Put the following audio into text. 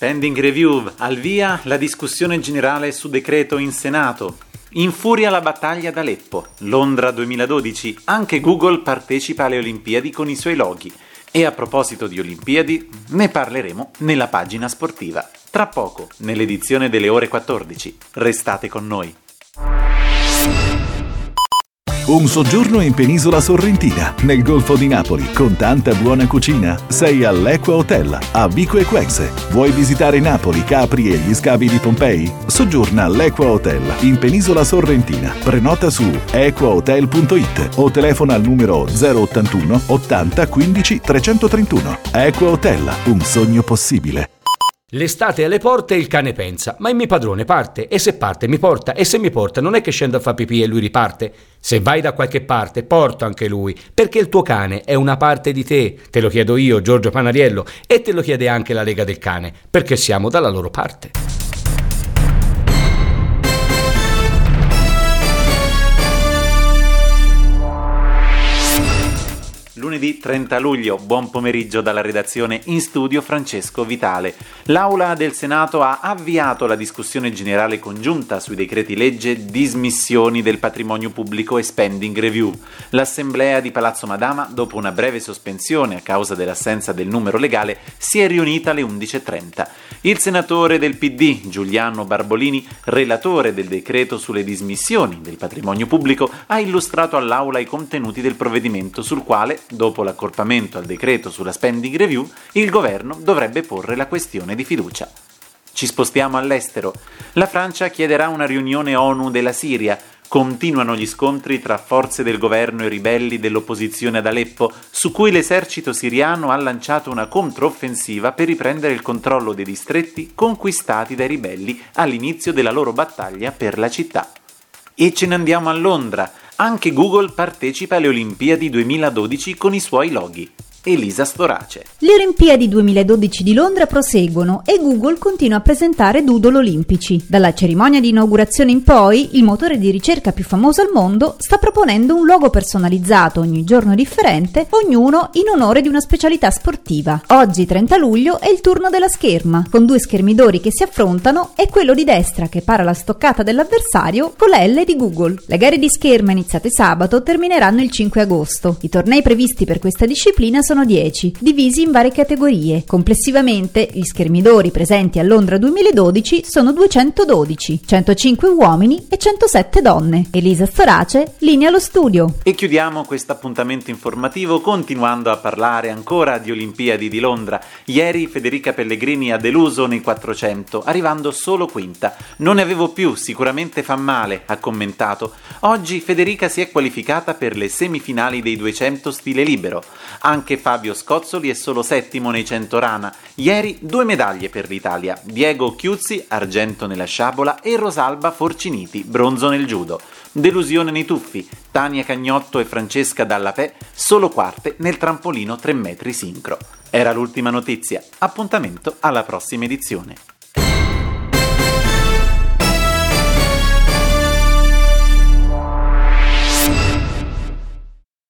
Pending review, al via la discussione generale su decreto in Senato. Infuria la battaglia ad Aleppo. Londra 2012, anche Google partecipa alle Olimpiadi con i suoi loghi. E a proposito di Olimpiadi, ne parleremo nella pagina sportiva. Tra poco, nell'edizione delle ore 14. Restate con noi. Un soggiorno in Penisola Sorrentina, nel Golfo di Napoli, con tanta buona cucina? Sei all'Equa Hotel, a Vico Equexe. Vuoi visitare Napoli, Capri e gli scavi di Pompei? Soggiorna all'Equa Hotel, in Penisola Sorrentina. Prenota su equahotel.it o telefona al numero 081 80 15 331. Equa Hotel, un sogno possibile. L'estate è alle porte e il cane pensa: ma il mio padrone parte, e se parte mi porta, e se mi porta non è che scendo a fare pipì e lui riparte. Se vai da qualche parte porta anche lui, perché il tuo cane è una parte di te. Te lo chiedo io, Giorgio Panariello, e te lo chiede anche la Lega del Cane, perché siamo dalla loro parte. Lunedì 30 luglio, buon pomeriggio dalla redazione, in studio Francesco Vitale. L'Aula del Senato ha avviato la discussione generale congiunta sui decreti legge dismissioni del patrimonio pubblico e spending review. L'Assemblea di Palazzo Madama, dopo una breve sospensione a causa dell'assenza del numero legale, si è riunita alle 11.30. Il senatore del PD, Giuliano Barbolini, relatore del decreto sulle dismissioni del patrimonio pubblico, ha illustrato all'Aula i contenuti del provvedimento sul quale, dopo l'accorpamento al decreto sulla spending review, il governo dovrebbe porre la questione di fiducia. Ci spostiamo all'estero. La Francia chiederà una riunione ONU della Siria. Continuano gli scontri tra forze del governo e ribelli dell'opposizione ad Aleppo, su cui l'esercito siriano ha lanciato una controffensiva per riprendere il controllo dei distretti conquistati dai ribelli all'inizio della loro battaglia per la città. E ce ne andiamo a Londra. Anche Google partecipa alle Olimpiadi 2012 con i suoi loghi. Elisa Storace. Le Olimpiadi 2012 di Londra proseguono e Google continua a presentare doodle olimpici. Dalla cerimonia di inaugurazione in poi, il motore di ricerca più famoso al mondo sta proponendo un logo personalizzato ogni giorno differente, ognuno in onore di una specialità sportiva. Oggi, 30 luglio, è il turno della scherma, con due schermidori che si affrontano e quello di destra che para la stoccata dell'avversario con la L di Google. Le gare di scherma iniziate sabato termineranno il 5 agosto. I tornei previsti per questa disciplina sono 10, divisi in varie categorie. Complessivamente, gli schermidori presenti a Londra 2012 sono 212, 105 uomini e 107 donne. Elisa Storace, linea allo studio. E chiudiamo questo appuntamento informativo continuando a parlare ancora di Olimpiadi di Londra. Ieri Federica Pellegrini ha deluso nei 400, arrivando solo quinta. Non ne avevo più, sicuramente fa male, ha commentato. Oggi Federica si è qualificata per le semifinali dei 200 stile libero. Anche Fabio Scozzoli è solo settimo nei 100 rana. Ieri 2 medaglie per l'Italia: Diego Chiuzzi, argento nella sciabola, e Rosalba Forciniti, bronzo nel judo. Delusione nei tuffi: Tania Cagnotto e Francesca Dallapè, solo quarte nel trampolino 3 metri sincro. Era l'ultima notizia. Appuntamento alla prossima edizione.